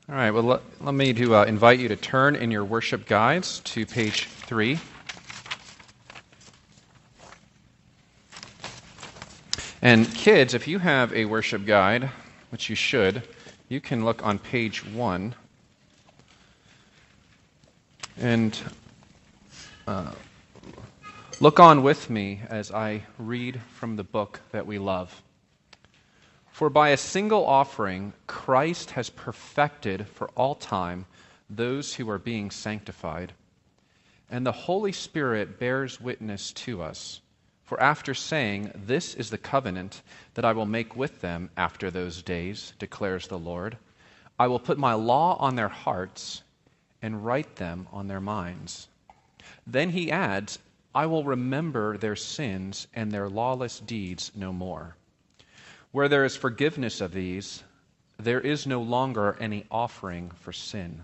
All right, well, let me invite you to turn in your worship guides to page 3. And kids, if you have a worship guide, which you should, you can look on page 1. And look on with me as I read from the book that we love. For by a single offering, Christ has perfected for all time those who are being sanctified. And the Holy Spirit bears witness to us. For after saying, "This is the covenant that I will make with them after those days," declares the Lord, "I will put my law on their hearts and write them on their minds." Then he adds, "I will remember their sins and their lawless deeds no more. Where there is forgiveness of these, there is no longer any offering for sin.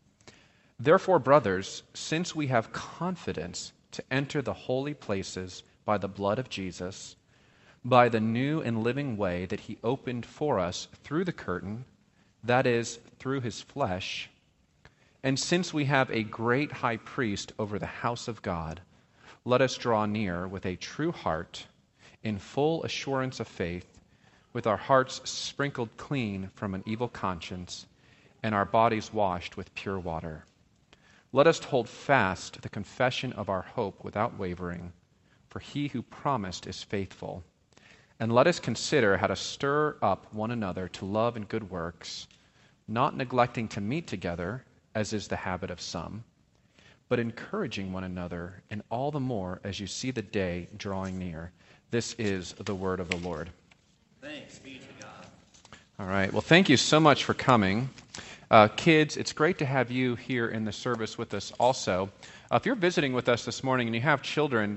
Therefore, brothers, since we have confidence to enter the holy places by the blood of Jesus, by the new and living way that he opened for us through the curtain, that is, through his flesh, and since we have a great high priest over the house of God, let us draw near with a true heart, in full assurance of faith, with our hearts sprinkled clean from an evil conscience, and our bodies washed with pure water. Let us hold fast the confession of our hope without wavering, for he who promised is faithful. And let us consider how to stir up one another to love and good works, not neglecting to meet together, as is the habit of some, but encouraging one another, and all the more as you see the day drawing near. This is the word of the Lord. Thanks be to God. All right. Well, thank you so much for coming. Kids, it's great to have you here in the service with us also. If you're visiting with us this morning and you have children,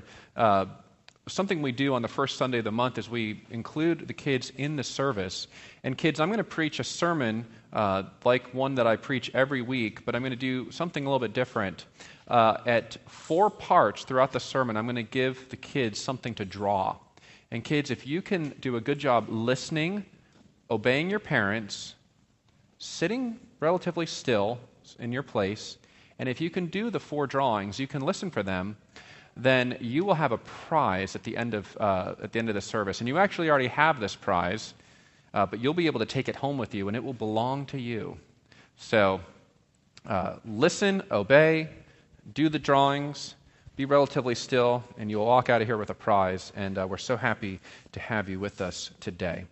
something we do on the first Sunday of the month is we include the kids in the service. And kids, I'm going to preach a sermon like one that I preach every week, but I'm going to do something a little bit different. At 4 parts throughout the sermon, I'm going to give the kids something to draw. And kids, if you can do a good job listening, obeying your parents, sitting relatively still in your place, and if you can do the 4 drawings, you can listen for them, then you will have a prize at the end of the service. And you actually already have this prize, but you'll be able to take it home with you, and it will belong to you. So listen, obey, do the drawings, be relatively still, and you'll walk out of here with a prize, and we're so happy to have you with us today.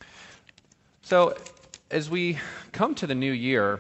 So as we come to the new year,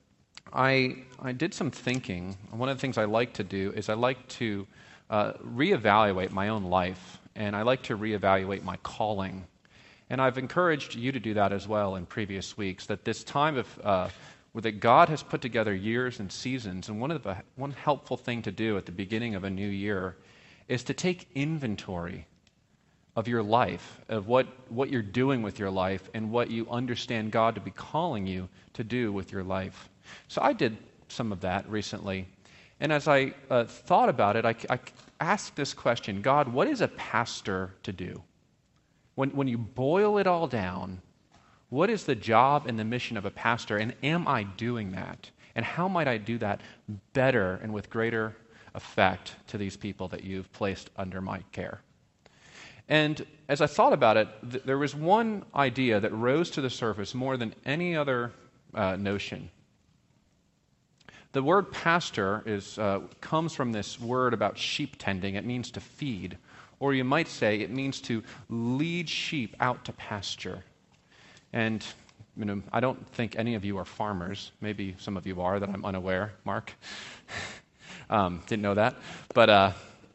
I did some thinking. One of the things I like to do is I like to reevaluate my own life, and I like to reevaluate my calling. And I've encouraged you to do that as well in previous weeks, that this time of that God has put together years and seasons, and one helpful thing to do at the beginning of a new year is to take inventory of your life, of what you're doing with your life, and what you understand God to be calling you to do with your life. So I did some of that recently, and as I thought about it, I asked this question: God, what is a pastor to do? When you boil it all down, what is the job and the mission of a pastor, and am I doing that? And how might I do that better and with greater effect to these people that you've placed under my care? And as I thought about it, there was one idea that rose to the surface more than any other notion. The word pastor comes from this word about sheep tending. It means to feed, or you might say it means to lead sheep out to pasture. And I don't think any of you are farmers. Maybe some of you are that I'm unaware. Mark? Didn't know that. But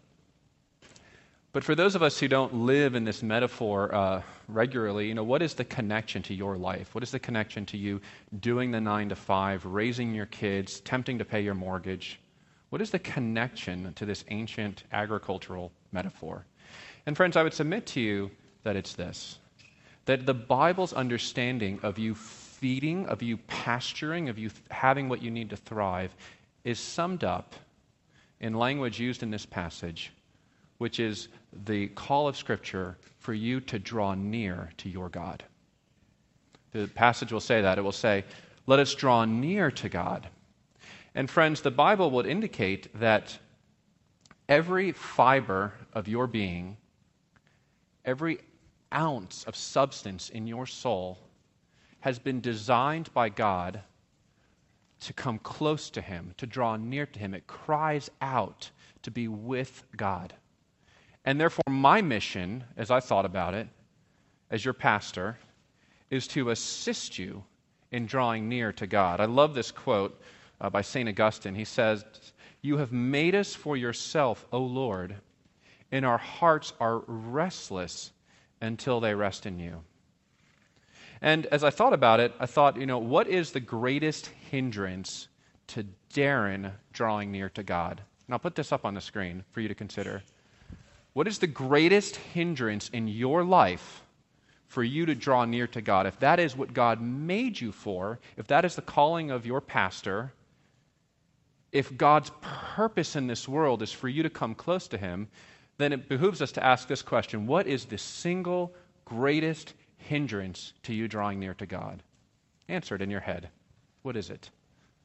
for those of us who don't live in this metaphor regularly, what is the connection to your life? What is the connection to you doing the 9 to 5, raising your kids, attempting to pay your mortgage? What is the connection to this ancient agricultural metaphor? And friends, I would submit to you that it's this: that the Bible's understanding of you feeding, of you pasturing, of you having what you need to thrive is summed up in language used in this passage, which is the call of Scripture for you to draw near to your God. The passage will say that. It will say, Let us draw near to God. And friends, the Bible would indicate that every fiber of your being, every ounce of substance in your soul has been designed by God to come close to Him, to draw near to Him. It cries out to be with God. And therefore, my mission, as I thought about it, as your pastor, is to assist you in drawing near to God. I love this quote by St. Augustine. He says, "You have made us for yourself, O Lord, and our hearts are restless until they rest in you." And as I thought about it, I thought, what is the greatest hindrance to Darren drawing near to God? And I'll put this up on the screen for you to consider. What is the greatest hindrance in your life for you to draw near to God? If that is what God made you for, if that is the calling of your pastor, if God's purpose in this world is for you to come close to Him, then it behooves us to ask this question: what is the single greatest hindrance to you drawing near to God? Answer it in your head. What is it?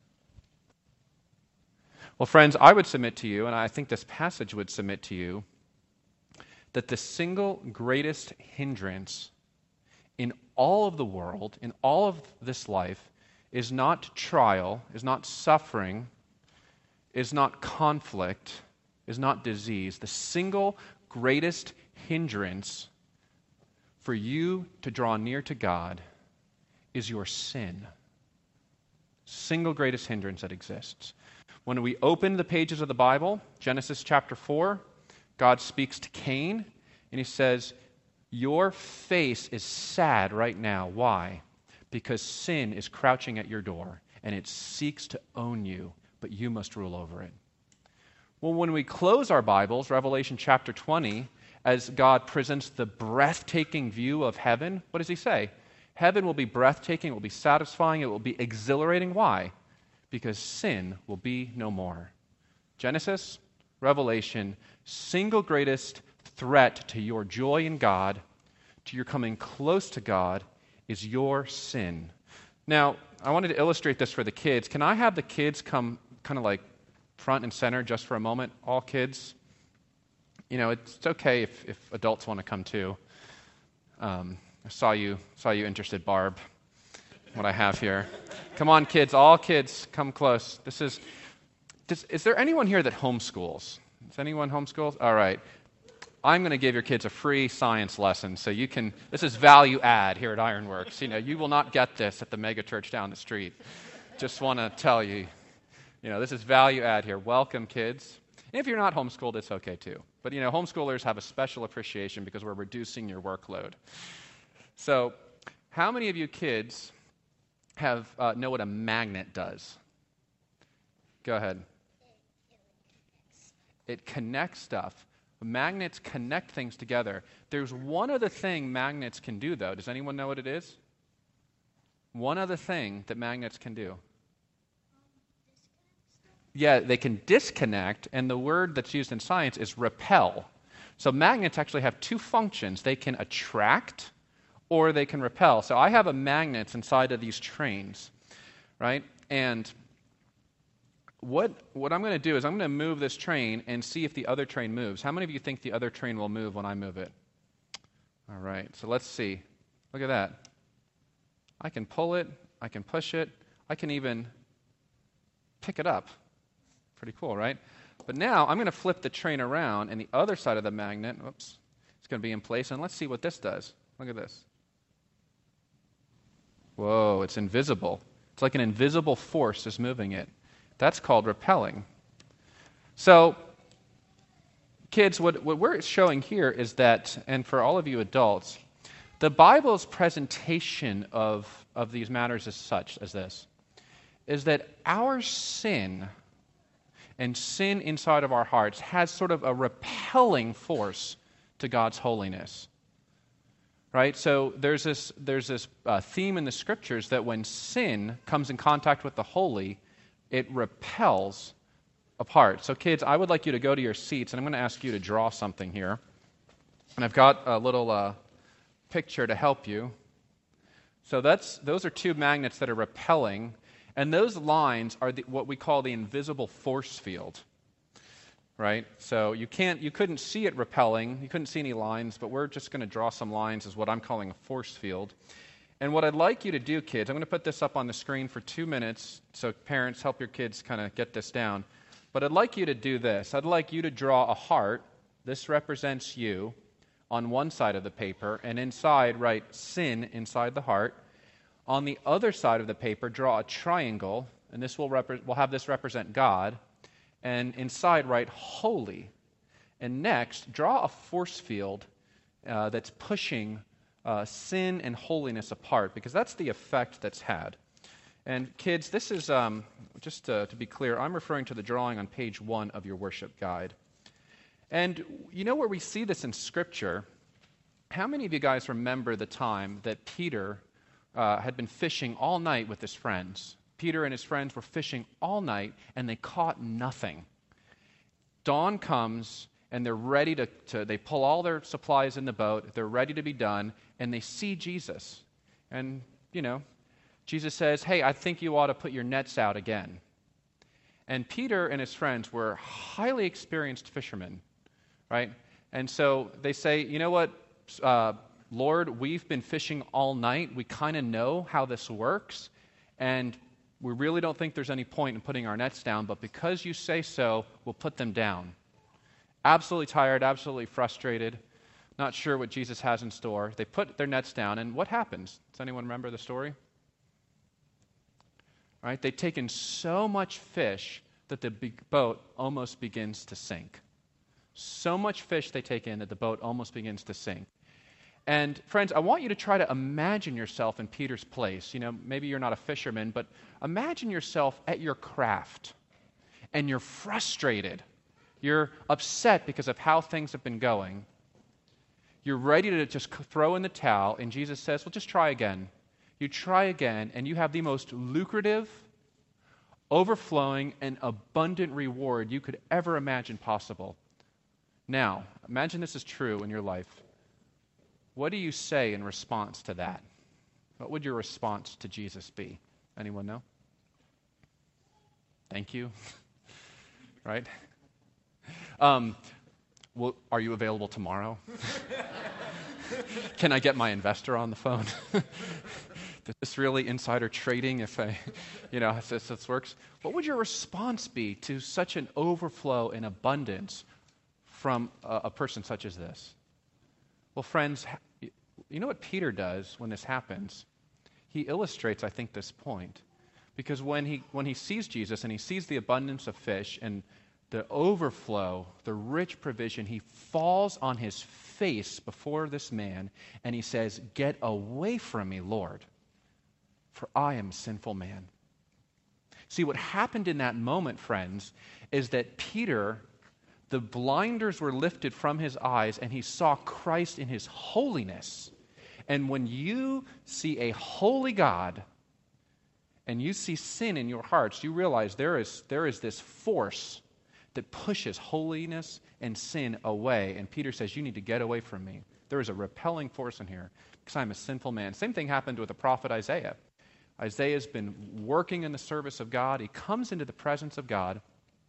Well, friends, I would submit to you, and I think this passage would submit to you, that the single greatest hindrance in all of the world, in all of this life, is not trial, is not suffering, is not conflict, is not disease. The single greatest hindrance for you to draw near to God is your sin. Single greatest hindrance that exists. When we open the pages of the Bible, Genesis chapter 4, God speaks to Cain, and He says, "Your face is sad right now." Why? Because sin is crouching at your door, and it seeks to own you, but you must rule over it. Well, when we close our Bibles, Revelation chapter 20, as God presents the breathtaking view of heaven, what does He say? Heaven will be breathtaking, it will be satisfying, it will be exhilarating. Why? Because sin will be no more. Genesis, Revelation, single greatest threat to your joy in God, to your coming close to God, is your sin. Now, I wanted to illustrate this for the kids. Can I have the kids come kind of like front and center just for a moment? All kids. It's okay if adults want to come too. I saw you interested, Barb, what I have here. Come on, kids. All kids, come close. Is there anyone here that homeschools? Is anyone homeschools? All right. I'm going to give your kids a free science lesson, so you can. This is value add here at Ironworks. You will not get this at the mega church down the street. Just want to tell you, this is value add here. Welcome, kids. And if you're not homeschooled, it's okay too. But homeschoolers have a special appreciation because we're reducing your workload. So, how many of you kids know what a magnet does? Go ahead. It connects stuff. Magnets connect things together. There's one other thing magnets can do, though. Does anyone know what it is? One other thing that magnets can do. Yeah, they can disconnect, and the word that's used in science is repel. So magnets actually have two functions. They can attract or they can repel. So I have a magnet inside of these trains, right? And what I'm going to do is I'm going to move this train and see if the other train moves. How many of you think the other train will move when I move it? All right, so let's see. Look at that. I can pull it. I can push it. I can even pick it up. Pretty cool, right? But now I'm going to flip the train around, and the other side of the magnet, it's going to be in place. And let's see what this does. Look at this. Whoa, it's invisible. It's like an invisible force is moving it. That's called repelling. So, kids, what we're showing here is that, and for all of you adults, the Bible's presentation of these matters is such as this, is that our sin and sin inside of our hearts has sort of a repelling force to God's holiness. Right? So there's this theme in the Scriptures that when sin comes in contact with the holy, it repels apart. So kids, I would like you to go to your seats, and I'm going to ask you to draw something here. And I've got a little picture to help you. So those are two magnets that are repelling, and those lines are what we call the invisible force field, right? So you couldn't see it repelling, you couldn't see any lines, but we're just going to draw some lines as what I'm calling a force field. And what I'd like you to do, kids, I'm going to put this up on the screen for 2 minutes, so parents, help your kids kind of get this down. But I'd like you to do this. I'd like you to draw a heart. This represents you on one side of the paper, and inside write sin inside the heart. On the other side of the paper, draw a triangle, and this we'll have this represent God. And inside write holy. And next, draw a force field that's pushing sin and holiness apart, because that's the effect that's had. And kids, this is, just to be clear, I'm referring to the drawing on page 1 of your worship guide. And you know where we see this in Scripture? How many of you guys remember the time that Peter had been fishing all night with his friends? Peter and his friends were fishing all night, and they caught nothing. Dawn comes, and they're ready they pull all their supplies in the boat, they're ready to be done, and they see Jesus. And, Jesus says, hey, I think you ought to put your nets out again. And Peter and his friends were highly experienced fishermen, right? And so they say, you know what, Lord, we've been fishing all night. We kind of know how this works, and we really don't think there's any point in putting our nets down, but because you say so, we'll put them down. Absolutely tired, absolutely frustrated, not sure what Jesus has in store. They put their nets down, and what happens? Does anyone remember the story? Right? They've taken so much fish that the boat almost begins to sink. So much fish they take in that the boat almost begins to sink. And friends, I want you to try to imagine yourself in Peter's place. Maybe you're not a fisherman, but imagine yourself at your craft, and you're frustrated. You're upset because of how things have been going. You're ready to just throw in the towel, and Jesus says, well, just try again. You try again, and you have the most lucrative, overflowing, and abundant reward you could ever imagine possible. Now, imagine this is true in your life. What do you say in response to that? What would your response to Jesus be? Anyone know? Thank you. Right? Well, are you available tomorrow? Can I get my investor on the phone? Is this really insider trading if this works? What would your response be to such an overflow and abundance from a person such as this? Well, friends, you know what Peter does when this happens? He illustrates, I think, this point. Because when he sees Jesus and he sees the abundance of fish and the overflow, the rich provision, he falls on his face before this man and he says, "Get away from me, Lord, for I am a sinful man." See, what happened in that moment, friends, is that Peter, the blinders were lifted from his eyes and he saw Christ in his holiness. And when you see a holy God and you see sin in your hearts, you realize there is this force that pushes holiness and sin away. And Peter says, you need to get away from me. There is a repelling force in here because I'm a sinful man. Same thing happened with the prophet Isaiah. Isaiah's been working in the service of God. He comes into the presence of God.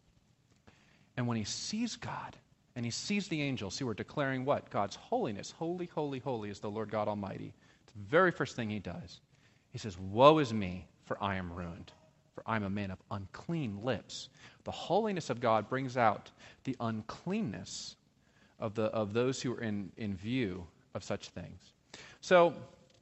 And when he sees God and he sees the angels who are declaring what? God's holiness. Holy, holy, holy is the Lord God Almighty. It's the very first thing he does. He says, "Woe is me, for I am ruined. For I am a man of unclean lips." The holiness of God brings out the uncleanness of those who are in view of such things. So,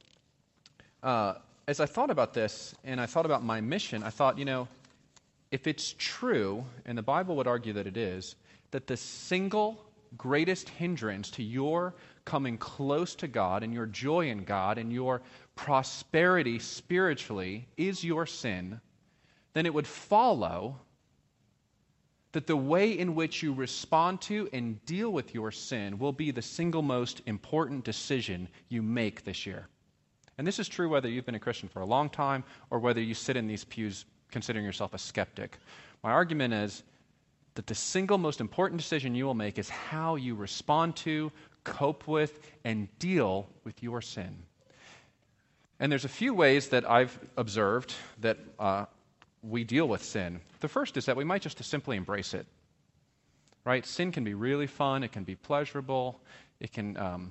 as I thought about this, and I thought about my mission, I thought, if it's true, and the Bible would argue that it is, that the single greatest hindrance to your coming close to God and your joy in God and your prosperity spiritually is your sin, then it would follow that the way in which you respond to and deal with your sin will be the single most important decision you make this year. And this is true whether you've been a Christian for a long time or whether you sit in these pews considering yourself a skeptic. My argument is that the single most important decision you will make is how you respond to, cope with, and deal with your sin. And there's a few ways that I've observed that we deal with sin. The first is that we might just simply embrace it. Right? Sin can be really fun. It can be pleasurable. It can,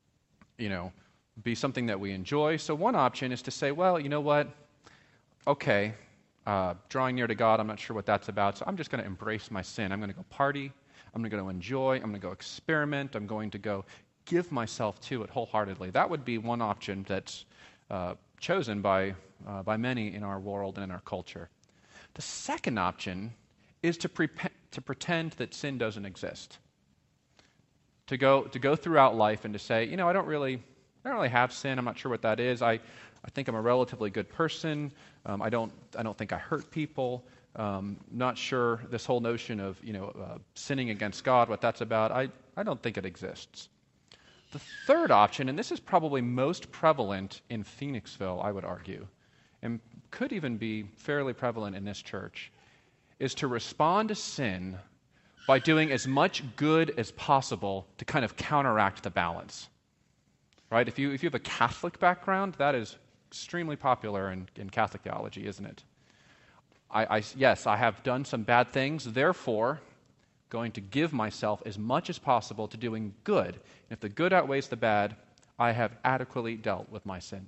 be something that we enjoy. So one option is to say, well, you know what? Okay, drawing near to God, I'm not sure what that's about, so I'm just going to embrace my sin. I'm going to go party. I'm going to go enjoy. I'm going to go experiment. I'm going to go give myself to it wholeheartedly. That would be one option that's chosen by many in our world and in our culture. The second option is to pretend that sin doesn't exist. To go throughout life and to say, I don't really have sin. I'm not sure what that is. I think I'm a relatively good person. I don't think I hurt people. Not sure this whole notion of sinning against God, what that's about. I don't think it exists. The third option, and this is probably most prevalent in Phoenixville, I would argue, and could even be fairly prevalent in this church, is to respond to sin by doing as much good as possible to kind of counteract the balance. Right? If you have a Catholic background, that is extremely popular in Catholic theology, isn't it? Yes, I have done some bad things, therefore going to give myself as much as possible to doing good. If the good outweighs the bad, I have adequately dealt with my sin.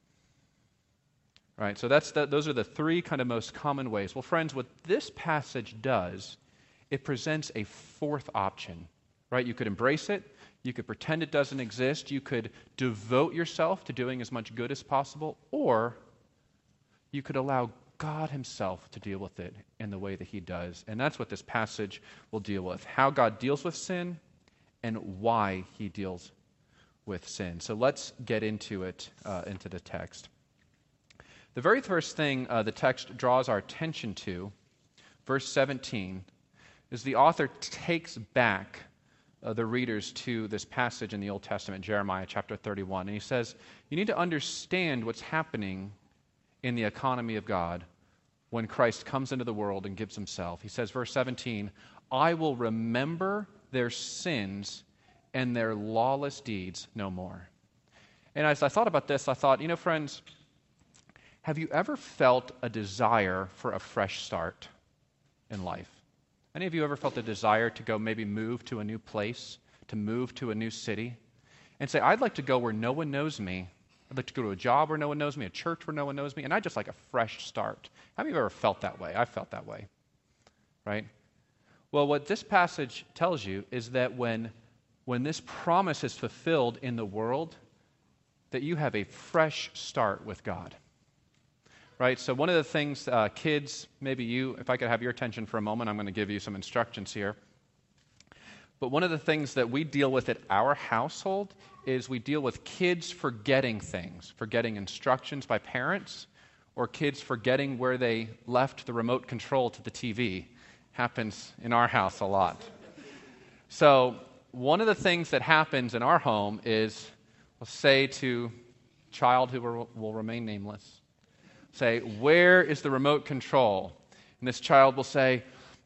Right? So those are the three kind of most common ways. Well, friends, what this passage does, it presents a fourth option. Right? You could embrace it. You could pretend it doesn't exist. You could devote yourself to doing as much good as possible. Or you could allow God himself to deal with it in the way that he does. And that's what this passage will deal with. How God deals with sin and why he deals with sin. So let's get into it, into the text. The very first thing the text draws our attention to, verse 17, is the author takes back the readers to this passage in the Old Testament, Jeremiah chapter 31. And he says, you need to understand what's happening in the economy of God when Christ comes into the world and gives himself. He says, verse 17, I will remember their sins and their lawless deeds no more. And as I thought about this, I thought, friends, have you ever felt a desire for a fresh start in life? Any of you ever felt a desire to go maybe move to a new place, to move to a new city, and say, I'd like to go where no one knows me. I'd like to go to a job where no one knows me, a church where no one knows me, and I'd just like a fresh start. How many of you have ever felt that way? I've felt that way, right? Well, what this passage tells you is that when this promise is fulfilled in the world, that you have a fresh start with God. Right? So one of the things, kids, maybe you, if I could have your attention for a moment, I'm going to give you some instructions here. But one of the things that we deal with at our household is we deal with kids forgetting things, forgetting instructions by parents, or kids forgetting where they left the remote control to the TV. Happens in our house a lot. So one of the things that happens in our home is, we'll say to a child who will remain nameless, say, where is the remote control? And this child will say,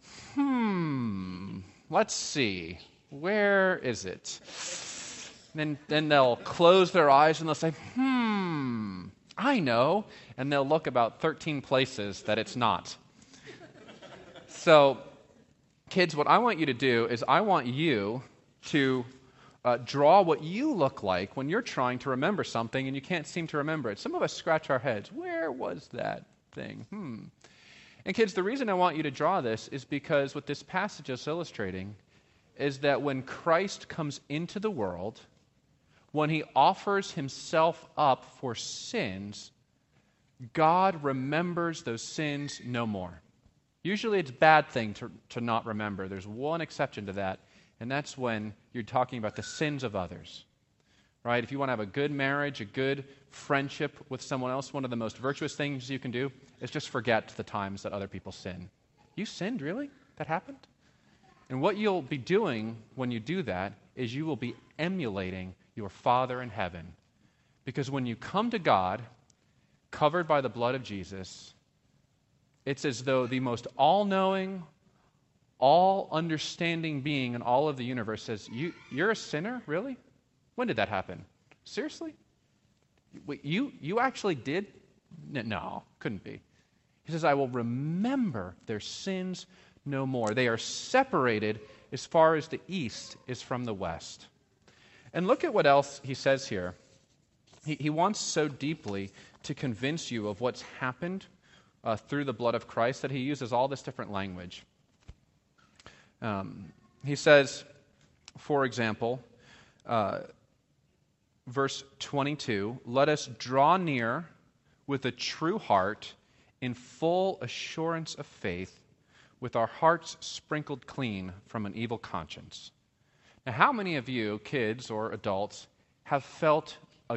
let's see, where is it? And then they'll close their eyes and they'll say, I know. And they'll look about 13 places that it's not. So, kids, what I want you to do is I want you to draw what you look like when you're trying to remember something and you can't seem to remember it. Some of us scratch our heads. Where was that thing? And kids, the reason I want you to draw this is because what this passage is illustrating is that when Christ comes into the world, when he offers himself up for sins, God remembers those sins no more. Usually it's a bad thing to not remember. There's one exception to that, and that's when you're talking about the sins of others. Right? If you want to have a good marriage, a good friendship with someone else, one of the most virtuous things you can do is just forget the times that other people sin. You sinned, really? That happened? And what you'll be doing when you do that is you will be emulating your Father in heaven. Because when you come to God, covered by the blood of Jesus, it's as though the most all-knowing, all-understanding being in all of the universe says, you're a sinner? Really? When did that happen? Seriously? Wait, you actually did? No, couldn't be. He says, I will remember their sins no more. They are separated as far as the east is from the west. And look at what else he says here. He wants so deeply to convince you of what's happened through the blood of Christ that he uses all this different language. He says, for example, verse 22, let us draw near with a true heart in full assurance of faith, with our hearts sprinkled clean from an evil conscience. Now, how many of you, kids or adults, have felt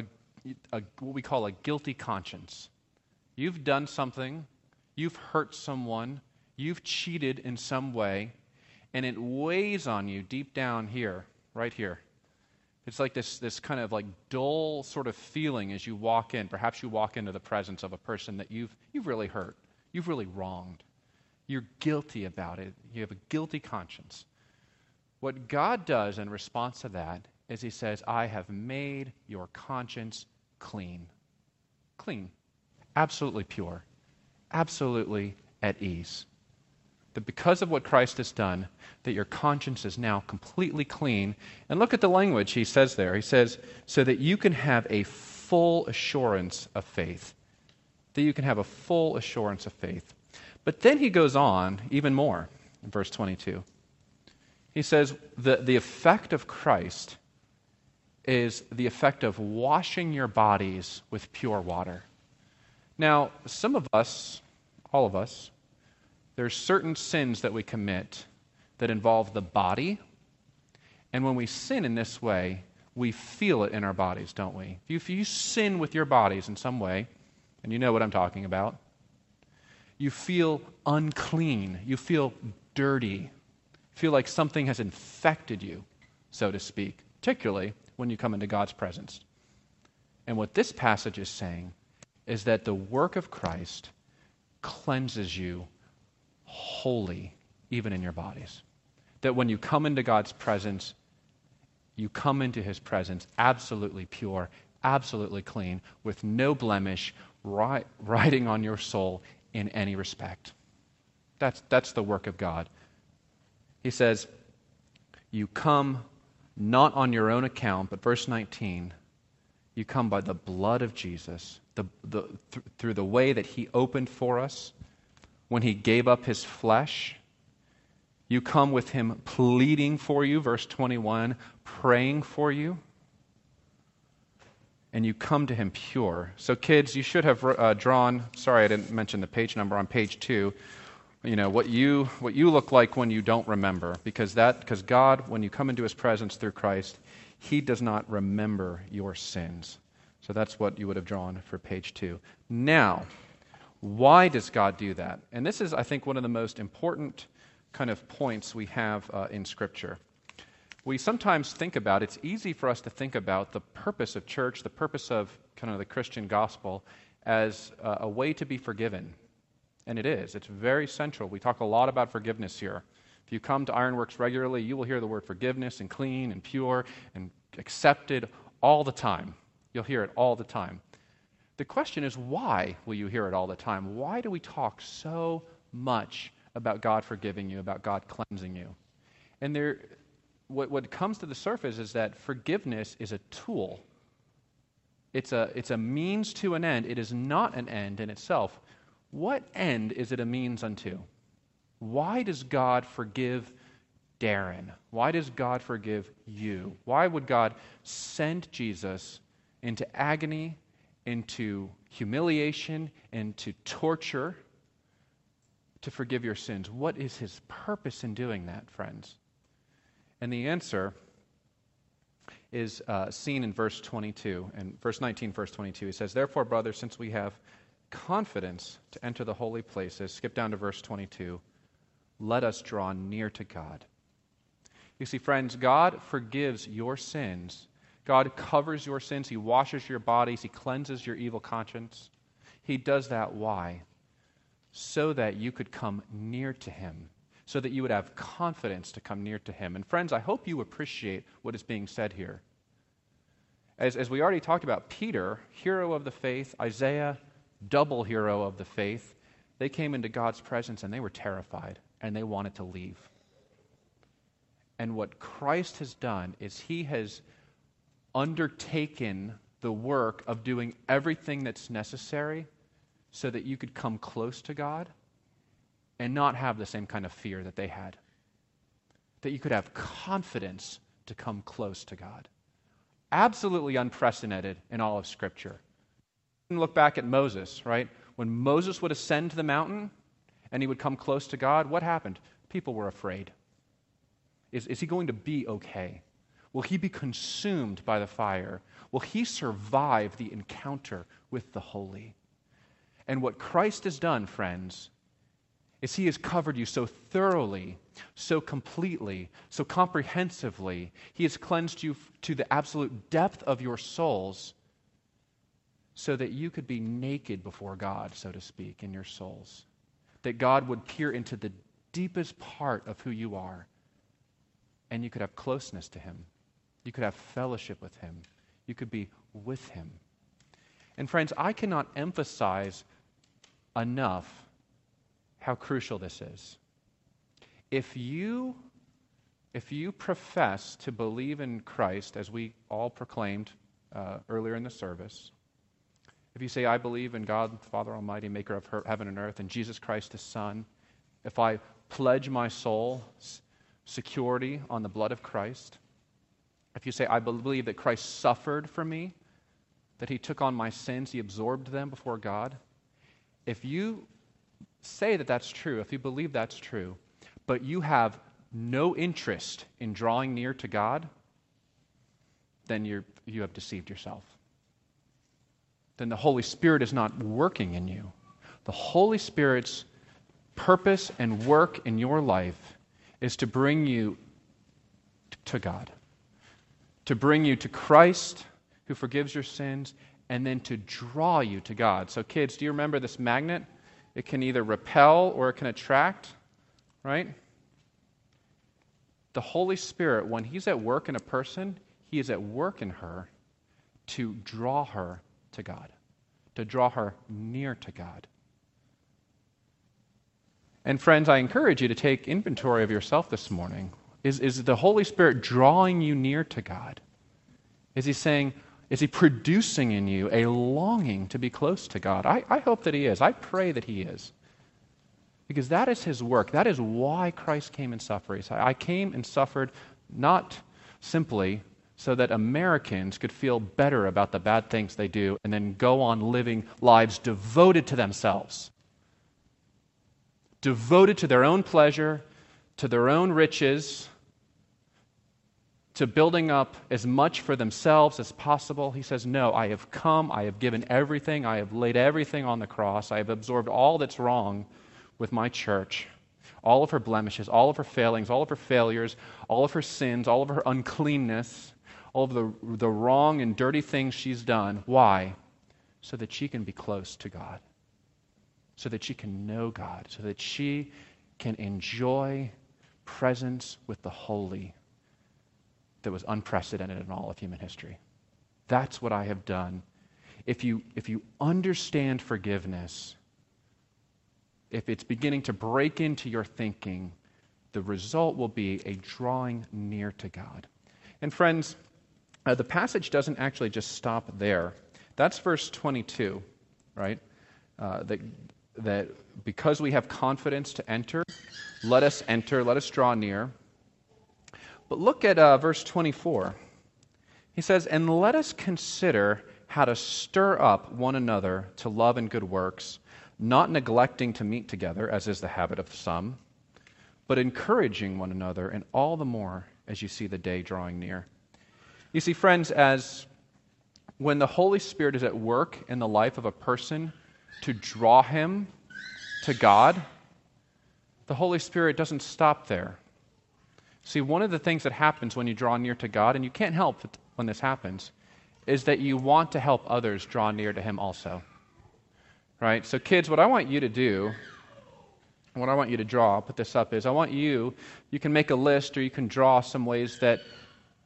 what we call a guilty conscience? You've done something, you've hurt someone, you've cheated in some way, and it weighs on you deep down here, right here. It's like this kind of like dull sort of feeling as you walk in. Perhaps you walk into the presence of a person that you've really hurt, you've really wronged. You're guilty about it. You have a guilty conscience. What God does in response to that is he says, I have made your conscience clean. Clean. Absolutely pure. Absolutely at ease. That because of what Christ has done, that your conscience is now completely clean. And look at the language he says there. He says, so that you can have a full assurance of faith. That you can have a full assurance of faith. But then he goes on even more in verse 22. He says the effect of Christ is the effect of washing your bodies with pure water. Now, some of us, all of us, there's certain sins that we commit that involve the body, and when we sin in this way, we feel it in our bodies, don't we? If you sin with your bodies in some way, and you know what I'm talking about, you feel unclean, you feel dirty, you feel like something has infected you, so to speak, particularly when you come into God's presence. And what this passage is saying is that the work of Christ cleanses you wholly, even in your bodies. That when you come into God's presence, you come into his presence absolutely pure, absolutely clean, with no blemish riding on your soul in any respect. That's the work of God. He says, you come not on your own account, but verse 19, you come by the blood of Jesus, through the way that he opened for us when he gave up his flesh. You come with him pleading for you, verse 21, praying for you. And you come to him pure. So kids, you should have drawn, sorry I didn't mention the page number on page 2, what you look like when you don't remember. Because God, when you come into his presence through Christ, he does not remember your sins. So that's what you would have drawn for page 2. Now, why does God do that? And this is, I think, one of the most important kind of points we have in Scripture. We sometimes think about, it's easy for us to think about the purpose of church, the purpose of kind of the Christian gospel as a way to be forgiven. And it is. It's very central. We talk a lot about forgiveness here. If you come to Ironworks regularly, you will hear the word forgiveness and clean and pure and accepted all the time. You'll hear it all the time. The question is, why will you hear it all the time? Why do we talk so much about God forgiving you, about God cleansing you? And what comes to the surface is that forgiveness is a tool. It's a means to an end. It is not an end in itself. What end is it a means unto? Why does God forgive Darren? Why does God forgive you? Why would God send Jesus into agony, into humiliation, into torture to forgive your sins? What is his purpose in doing that, friends? And the answer is seen in verse 22. And verse 19, verse 22, he says, therefore, brothers, since we have confidence to enter the holy places, skip down to verse 22, let us draw near to God. You see, friends, God forgives your sins. God covers your sins. He washes your bodies. He cleanses your evil conscience. He does that. Why? So that you could come near to him. So that you would have confidence to come near to him. And friends, I hope you appreciate what is being said here. As we already talked about, Peter, hero of the faith, Isaiah, double hero of the faith, they came into God's presence and they were terrified and they wanted to leave. And what Christ has done is he has undertaken the work of doing everything that's necessary so that you could come close to God and not have the same kind of fear that they had. That you could have confidence to come close to God. Absolutely unprecedented in all of Scripture. Look back at Moses, right? When Moses would ascend to the mountain and he would come close to God, what happened? People were afraid. Is he going to be okay? Will he be consumed by the fire? Will he survive the encounter with the holy? And what Christ has done, friends, is he has covered you so thoroughly, so completely, so comprehensively. He has cleansed you to the absolute depth of your souls so that you could be naked before God, so to speak, in your souls. That God would peer into the deepest part of who you are, and you could have closeness to him. You could have fellowship with him. You could be with him. And friends, I cannot emphasize enough how crucial this is. If you profess to believe in Christ, as we all proclaimed earlier in the service, if you say, I believe in God, Father Almighty, maker of heaven and earth, and Jesus Christ, his Son, if I pledge my soul's security on the blood of Christ, if you say, I believe that Christ suffered for me, that he took on my sins, he absorbed them before God, if you say that that's true, if you believe that's true, but you have no interest in drawing near to God, then you have deceived yourself. Then the Holy Spirit is not working in you. The Holy Spirit's purpose and work in your life is to bring you to God, to bring you to Christ who forgives your sins, and then to draw you to God. So kids, do you remember this magnet? It can either repel or it can attract, right? The Holy Spirit, when he's at work in a person, he is at work in her to draw her to God, to draw her near to God. And friends, I encourage you to take inventory of yourself this morning. Is the Holy Spirit drawing you near to God? Is he producing in you a longing to be close to God? I hope that he is. I pray that he is. Because that is his work. That is why Christ came and suffered. I came and suffered not simply so that Americans could feel better about the bad things they do and then go on living lives devoted to themselves. Devoted to their own pleasure, to their own riches, to building up as much for themselves as possible. He says, no, I have come, I have given everything, I have laid everything on the cross, I have absorbed all that's wrong with my church, all of her blemishes, all of her failings, all of her failures, all of her sins, all of her uncleanness, all of the wrong and dirty things she's done. Why? So that she can be close to God, so that she can know God, so that she can enjoy presence with the holy that was unprecedented in all of human history. That's what I have done. If you understand forgiveness, if it's beginning to break into your thinking, the result will be a drawing near to God. And friends, the passage doesn't actually just stop there. That's verse 22, right? That because we have confidence to enter, let us draw near. But look at verse 24. He says, and let us consider how to stir up one another to love and good works, not neglecting to meet together, as is the habit of some, but encouraging one another, and all the more as you see the day drawing near. You see, friends, as when the Holy Spirit is at work in the life of a person to draw him to God, the Holy Spirit doesn't stop there. See, one of the things that happens when you draw near to God, and you can't help it when this happens, is that you want to help others draw near to him also. Right? So kids, what I want you to do, what I want you to draw, I'll put this up, is I want you can make a list or you can draw some ways that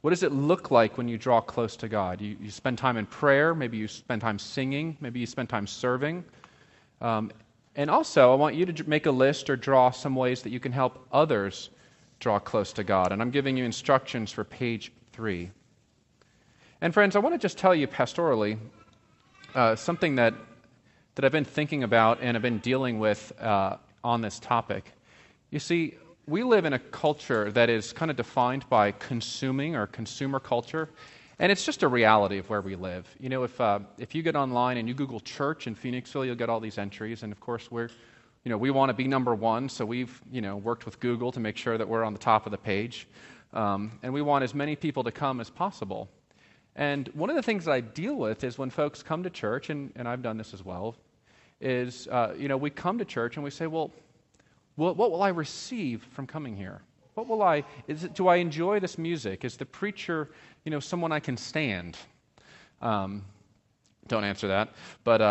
What does it look like when you draw close to God? You spend time in prayer, maybe you spend time singing, maybe you spend time serving. And also, I want you to make a list or draw some ways that you can help others draw close to God. And I'm giving you instructions for page 3. And friends, I want to just tell you pastorally something that I've been thinking about and have been dealing with on this topic. You see, we live in a culture that is kind of defined by consuming or consumer culture, and it's just a reality of where we live. You know, if you get online and you Google church in Phoenixville, you'll get all these entries, and of course we want to be number one, so we've worked with Google to make sure that we're on the top of the page, and we want as many people to come as possible. And one of the things that I deal with is when folks come to church, and I've done this as well, is we come to church and we say, well, what will I receive from coming here? Do I enjoy this music? Is the preacher, someone I can stand? Don't answer that. But,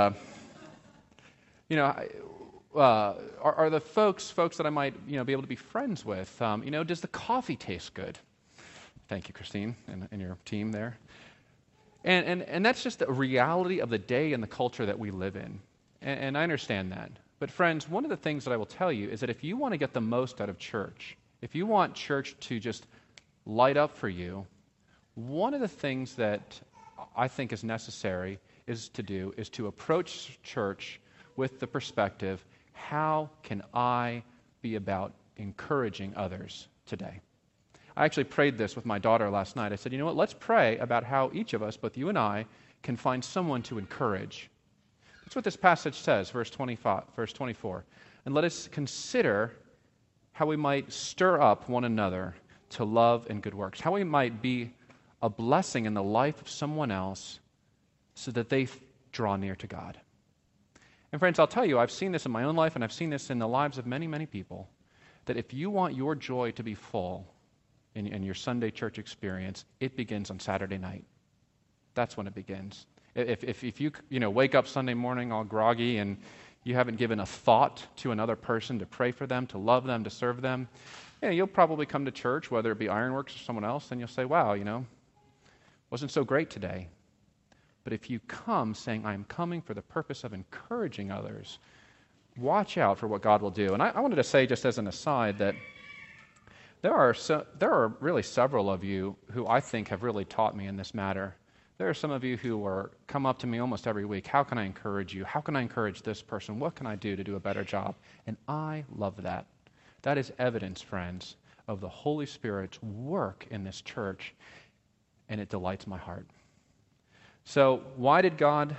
are the folks that I might, be able to be friends with? Does the coffee taste good? Thank you, Christine, and your team there. And that's just the reality of the day and the culture that we live in. And I understand that. But friends, one of the things that I will tell you is that if you want to get the most out of church, if you want church to just light up for you, one of the things that I think is necessary is to approach church with the perspective, how can I be about encouraging others today? I actually prayed this with my daughter last night. I said, let's pray about how each of us, both you and I, can find someone to encourage. That's what this passage says, verse 24. And let us consider how we might stir up one another to love and good works, how we might be a blessing in the life of someone else so that they draw near to God. And friends, I'll tell you, I've seen this in my own life and I've seen this in the lives of many, many people, that if you want your joy to be full in your Sunday church experience, it begins on Saturday night. That's when it begins. If you wake up Sunday morning all groggy and you haven't given a thought to another person to pray for them, to love them, to serve them, you'll probably come to church, whether it be Ironworks or someone else, and you'll say, wow, wasn't so great today. But if you come saying, I'm coming for the purpose of encouraging others, watch out for what God will do. And I wanted to say, just as an aside, that there are really several of you who I think have really taught me in this matter. There are some of you who come up to me almost every week. How can I encourage you? How can I encourage this person? What can I do to do a better job? And I love that. That is evidence, friends, of the Holy Spirit's work in this church, and it delights my heart. So why did God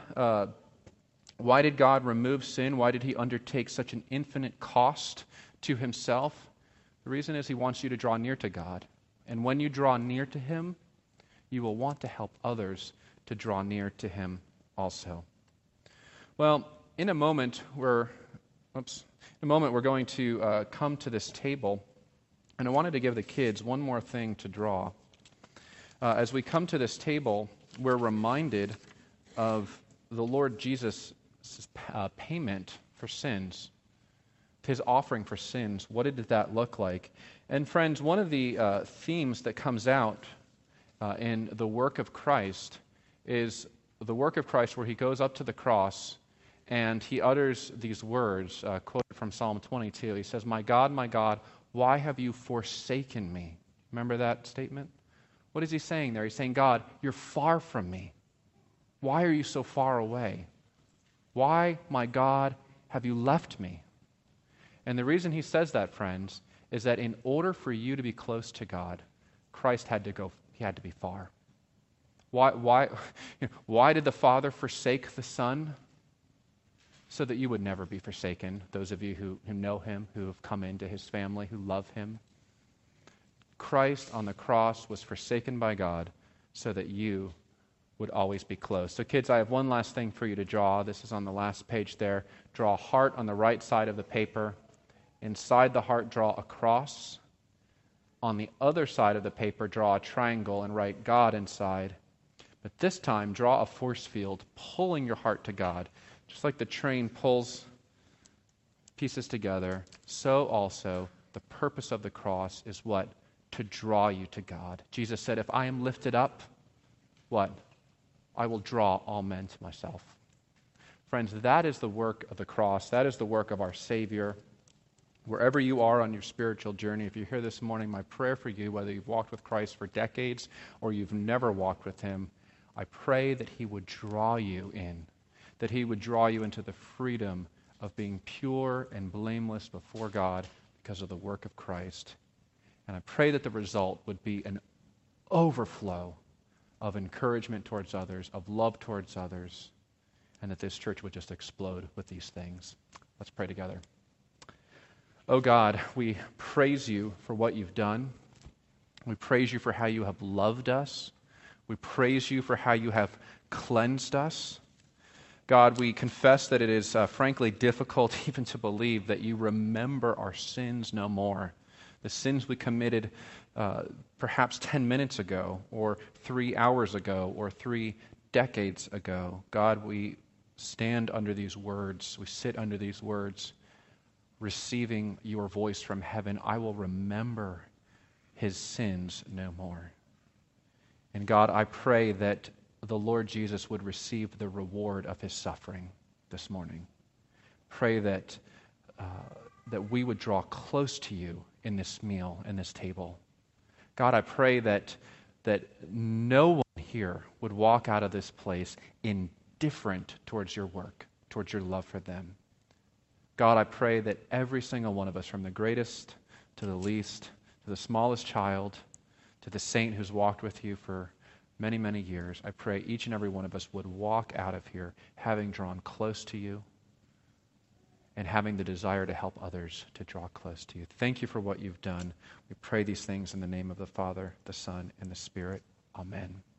remove sin? Why did he undertake such an infinite cost to himself? The reason is he wants you to draw near to God. And when you draw near to him, you will want to help others to draw near to him also. Well, in a moment we're going to come to this table, and I wanted to give the kids one more thing to draw. As we come to this table, we're reminded of the Lord Jesus' payment for sins, his offering for sins. What did that look like? And friends, one of the themes that comes out in the work of Christ is the work of Christ where he goes up to the cross and he utters these words, quoted from Psalm 22. He says, my God, why have you forsaken me? Remember that statement? What is he saying there? He's saying, God, you're far from me. Why are you so far away? Why, my God, have you left me? And the reason he says that, friends, is that in order for you to be close to God, Christ had to be far. Why did the Father forsake the Son? So that you would never be forsaken, those of you who know him, who have come into his family, who love him. Christ on the cross was forsaken by God so that you would always be close. So kids, I have one last thing for you to draw. This is on the last page there. Draw a heart on the right side of the paper. Inside the heart, draw a cross. On the other side of the paper, draw a triangle and write God inside. But this time, draw a force field, pulling your heart to God. Just like the train pulls pieces together, so also the purpose of the cross is what? to draw you to God. Jesus said, if I am lifted up, what? I will draw all men to myself. Friends, that is the work of the cross. That is the work of our Savior. Wherever you are on your spiritual journey, if you're here this morning, my prayer for you, whether you've walked with Christ for decades or you've never walked with him, I pray that he would draw you in, that he would draw you into the freedom of being pure and blameless before God because of the work of Christ. And I pray that the result would be an overflow of encouragement towards others, of love towards others, and that this church would just explode with these things. Let's pray together. Oh God, we praise you for what you've done. We praise you for how you have loved us. We praise you for how you have cleansed us. God, we confess that it is frankly difficult even to believe that you remember our sins no more. The sins we committed perhaps 10 minutes ago, or 3 hours ago, or 3 decades ago. God, we stand under these words. We sit under these words, receiving your voice from heaven. I will remember his sins no more. And God, I pray that the Lord Jesus would receive the reward of his suffering this morning. Pray that we would draw close to you in this meal, in this table. God, I pray that no one here would walk out of this place indifferent towards your work, towards your love for them. God, I pray that every single one of us, from the greatest to the least, to the smallest child, to the saint who's walked with you for many, many years, I pray each and every one of us would walk out of here having drawn close to you and having the desire to help others to draw close to you. Thank you for what you've done. We pray these things in the name of the Father, the Son, and the Spirit. Amen.